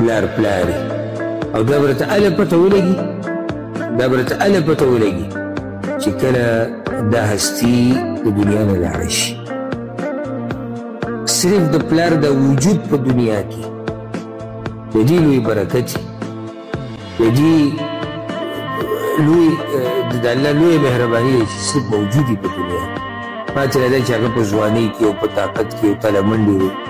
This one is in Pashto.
پلار پلاري او دا برته اله پته ولګي چې کله دا هستی د دنیا نه لاړه شي صرف د پلار د وجود په دنیا کې د دې لوی برکت د دې لوی د الله لوی مهرباني چې صرف موجودي په دنیا کې پاتې راځي چې هغه په ځوانۍ کې او په طاقت کې او تله منډې